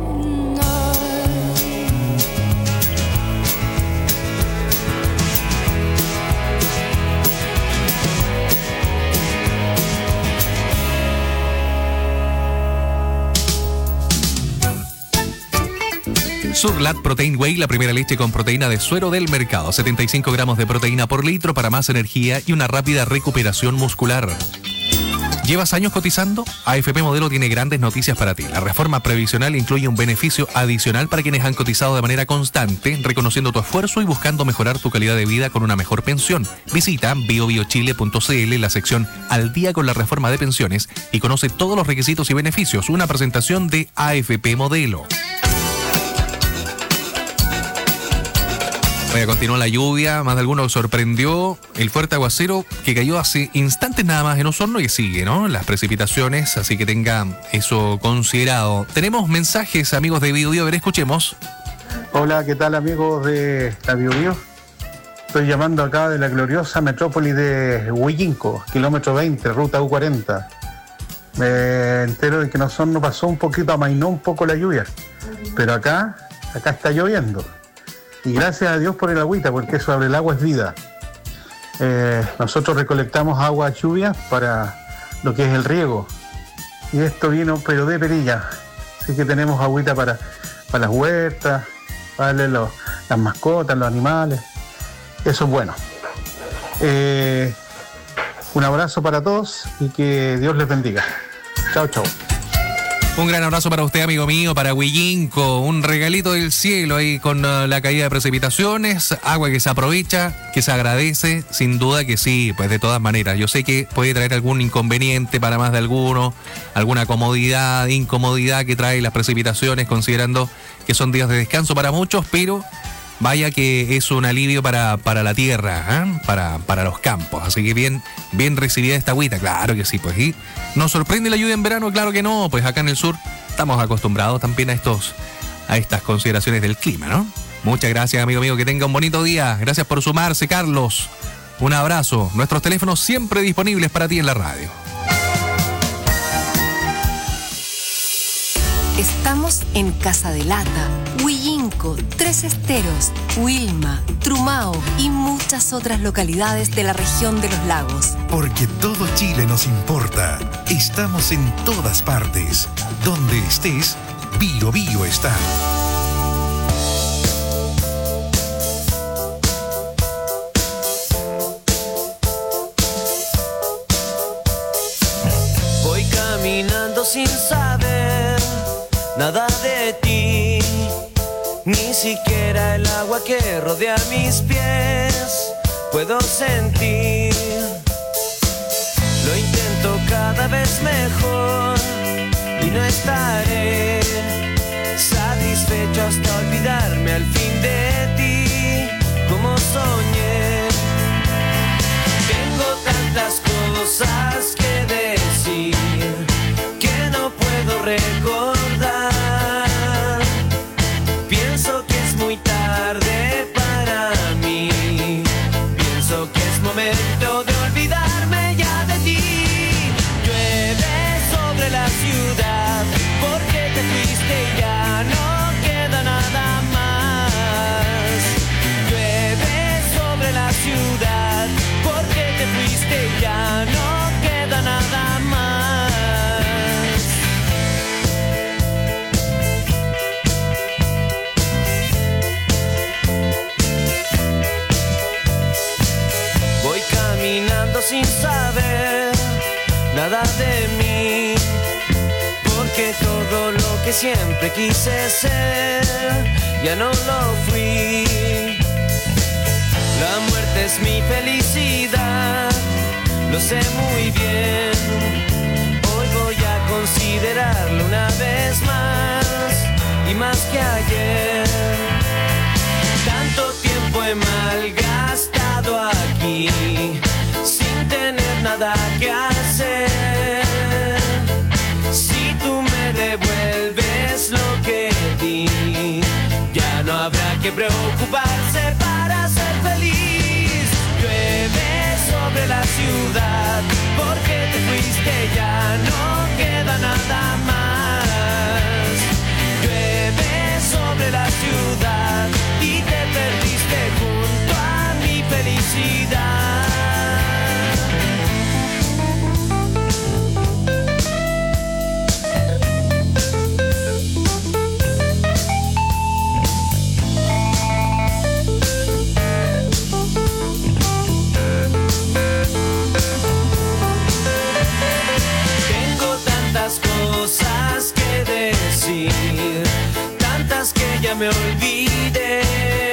Surlat Protein Whey, la primera leche con proteína de suero del mercado. setenta y cinco gramos de proteína por litro para más energía y una rápida recuperación muscular. ¿Llevas años cotizando? A F P Modelo tiene grandes noticias para ti. La reforma previsional incluye un beneficio adicional para quienes han cotizado de manera constante, reconociendo tu esfuerzo y buscando mejorar tu calidad de vida con una mejor pensión. Visita bio bio chile punto c l, la sección Al día con la reforma de pensiones, y conoce todos los requisitos y beneficios. Una presentación de A F P Modelo. Oiga, continúa la lluvia, más de alguno sorprendió el fuerte aguacero que cayó hace instantes nada más en Osorno y sigue, ¿no? Las precipitaciones, así que tenga eso considerado. Tenemos mensajes, amigos de Bio Bio, a ver, escuchemos. Hola, ¿qué tal, amigos de la Bio Bio? Estoy llamando acá de la gloriosa metrópoli de Huillinco, kilómetro veinte, ruta U cuarenta. Me entero de que en Osorno pasó un poquito, amainó un poco la lluvia, pero acá, acá está lloviendo. Y gracias a Dios por el agüita, porque eso, el agua es vida. Eh, nosotros recolectamos agua lluvia para lo que es el riego. Y esto vino pero de perilla. Así que tenemos agüita para, para las huertas, para darle los, las mascotas, los animales. Eso es bueno. Eh, un abrazo para todos y que Dios les bendiga. Chao, chao. Un gran abrazo para usted, amigo mío, para Huillinco. Un regalito del cielo ahí con uh, la caída de precipitaciones, agua que se aprovecha, que se agradece, sin duda que sí, pues de todas maneras. Yo sé que puede traer algún inconveniente para más de alguno, alguna comodidad, incomodidad que trae las precipitaciones, considerando que son días de descanso para muchos, pero vaya que es un alivio para, para la tierra, ¿eh? para, para los campos. Así que bien, bien recibida esta agüita, claro que sí, pues. ¿Y nos sorprende la lluvia en verano? Claro que no, pues acá en el sur estamos acostumbrados también a estos, a estas consideraciones del clima, ¿no? Muchas gracias, amigo mío, que tenga un bonito día. Gracias por sumarse, Carlos. Un abrazo. Nuestros teléfonos siempre disponibles para ti en la radio. Estamos en Casa de Lata, Huillinco, Tres Esteros, Huilma, Trumao y muchas otras localidades de la región de los lagos. Porque todo Chile nos importa. Estamos en todas partes. Donde estés, Bio Bio está. Voy caminando sin saber nada de ti, ni siquiera el agua que rodea mis pies puedo sentir. Lo intento cada vez mejor y no estaré satisfecho hasta olvidarme al fin de ti, como soñé. Tengo tantas cosas que decir que no puedo recordar. Pienso que es muy tarde para mí. Pienso que es momento de olvidarme ya de ti. Llueve sobre la ciudad porque te fuiste y ya no queda nada más. Llueve sobre la ciudad porque te fuiste y ya no queda nada más. Voy caminando sin saber nada de mí, porque todo lo que siempre quise ser ya no lo fui. La muerte es mi felicidad, lo sé muy bien. Hoy voy a considerarlo una vez más y más que ayer. Tanto tiempo he malgastado aquí sin tener nada que hacer. Si tú me devuelves lo que di, ya no habrá que preocuparse para ser feliz. Llueve sobre la ciudad porque te fuiste, ya no queda nada más. Llueve sobre la ciudad y te perdiste junto a mi felicidad. Cosas que decir, tantas que ya me olvidé.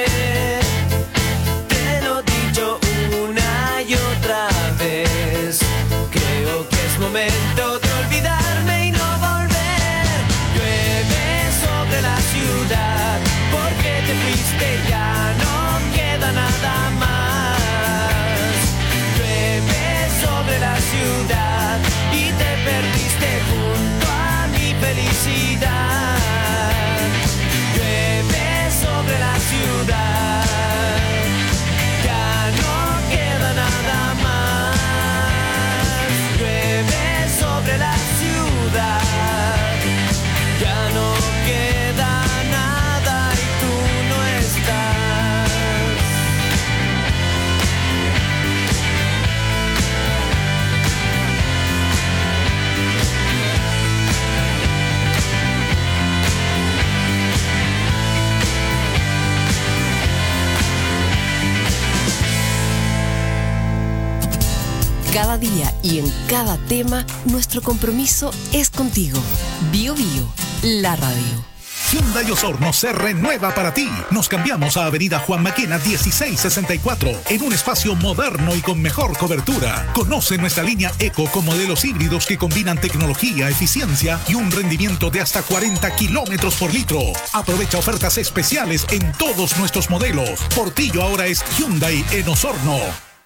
Te lo he dicho una y otra vez. Creo que es momento de olvidarme y no volver. Llueve sobre la ciudad porque te fuiste, ya no queda nada más. Llueve sobre la ciudad y te perdiste junto a mi felicidad. Llueve sobre la ciudad, ya no queda nada más. Llueve sobre la ciudad, ya no queda nada y tú no estás. Cada día y en cada tema, nuestro compromiso es contigo. Bio Bio, la radio. Hyundai Osorno se renueva para ti. Nos cambiamos a Avenida Juan Maquena dieciséis sesenta y cuatro en un espacio moderno y con mejor cobertura. Conoce nuestra línea Eco con modelos híbridos que combinan tecnología, eficiencia y un rendimiento de hasta cuarenta kilómetros por litro. Aprovecha ofertas especiales en todos nuestros modelos. Portillo ahora es Hyundai en Osorno.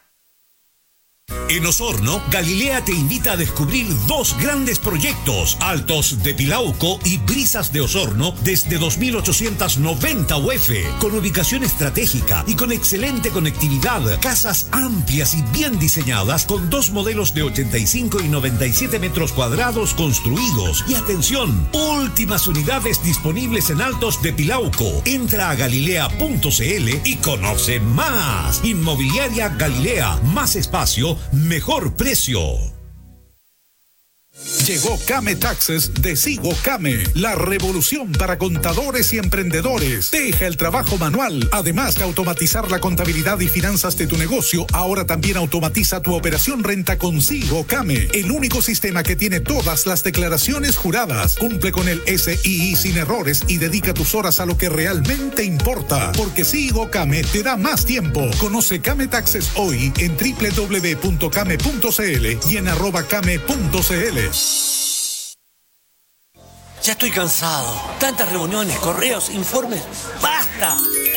En Osorno, Galilea te invita a descubrir dos grandes proyectos, Altos de Pilauco y Brisas de Osorno, desde dos mil ochocientos noventa U F, con ubicación estratégica y con excelente conectividad, casas amplias y bien diseñadas, con dos modelos de ochenta y cinco y noventa y siete metros cuadrados construidos. Y atención, últimas unidades disponibles en Altos de Pilauco. Entra a galilea punto c l y conoce más. Inmobiliaria Galilea, más espacio, mejor precio. Llegó Came Taxes de Sigo Came, la revolución para contadores y emprendedores. Deja el trabajo manual. Además de automatizar la contabilidad y finanzas de tu negocio, ahora también automatiza tu operación renta con Sigo Came, el único sistema que tiene todas las declaraciones juradas. Cumple con el S I I sin errores y dedica tus horas a lo que realmente importa, porque Sigo Came te da más tiempo. Conoce Came Taxes hoy en doble u doble u doble u punto came punto c l y en arroba came punto c l. Ya estoy cansado. Tantas reuniones, correos, informes. ¡Basta!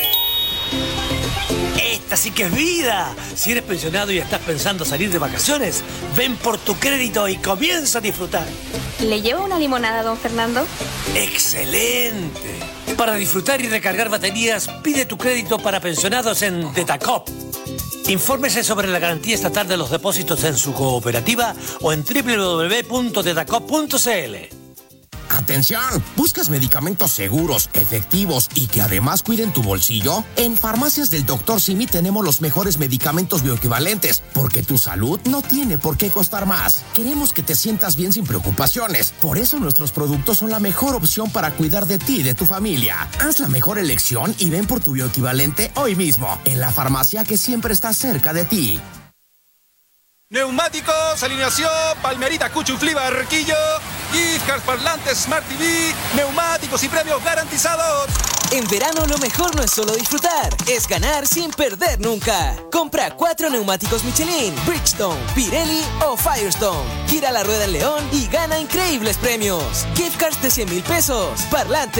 Esta sí que es vida. Si eres pensionado y estás pensando salir de vacaciones, ven por tu crédito y comienza a disfrutar. ¿Le llevo una limonada, don Fernando? ¡Excelente! Para disfrutar y recargar baterías, pide tu crédito para pensionados en Detacop. Infórmese sobre la garantía estatal de los depósitos en su cooperativa o en doble u doble u doble u punto detacop punto c l. Atención, ¿buscas medicamentos seguros, efectivos y que además cuiden tu bolsillo? En Farmacias del doctor Simi tenemos los mejores medicamentos bioequivalentes, porque tu salud no tiene por qué costar más. Queremos que te sientas bien sin preocupaciones. Por eso nuestros productos son la mejor opción para cuidar de ti y de tu familia. Haz la mejor elección y ven por tu bioequivalente hoy mismo, en la farmacia que siempre está cerca de ti. Neumáticos, alineación, Palmerita, Cuchuflí, Barquillo gift cards, parlantes, Smart T V, neumáticos y premios garantizados. En verano lo mejor no es solo disfrutar, es ganar sin perder nunca. Compra cuatro neumáticos Michelin, Bridgestone, Pirelli o Firestone. Gira la rueda en León y gana increíbles premios. Gift cards de cien mil pesos, parlantes